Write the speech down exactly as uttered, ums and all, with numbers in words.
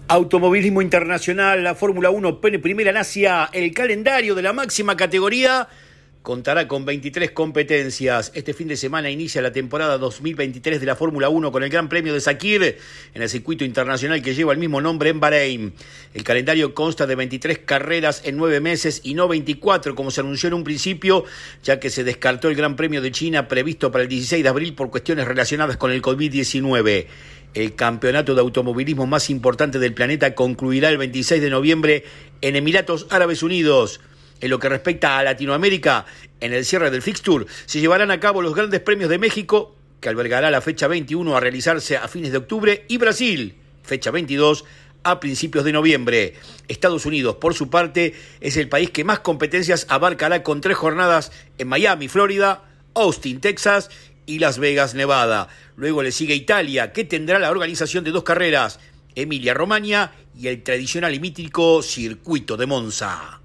Automovilismo internacional, la Fórmula uno pone primera en Asia. El calendario de la máxima categoría contará con veintitrés competencias. Este fin de semana inicia la temporada dos mil veintitrés de la Fórmula uno con el Gran Premio de Sakir en el circuito internacional que lleva el mismo nombre en Bahrein. El calendario consta de veintitrés carreras en nueve meses y no veinticuatro, como se anunció en un principio, ya que se descartó el Gran Premio de China previsto para el dieciséis de abril por cuestiones relacionadas con el covid diecinueve. El campeonato de automovilismo más importante del planeta concluirá el veintiséis de noviembre en Emiratos Árabes Unidos. En lo que respecta a Latinoamérica, en el cierre del fixture se llevarán a cabo los grandes premios de México, que albergará la fecha veintiuno a realizarse a fines de octubre, y Brasil, fecha veintidós, a principios de noviembre. Estados Unidos, por su parte, es el país que más competencias abarcará con tres jornadas en Miami, Florida, Austin, Texas y Las Vegas, Nevada. Luego le sigue Italia, que tendrá la organización de dos carreras, Emilia-Romagna y el tradicional y mítico Circuito de Monza.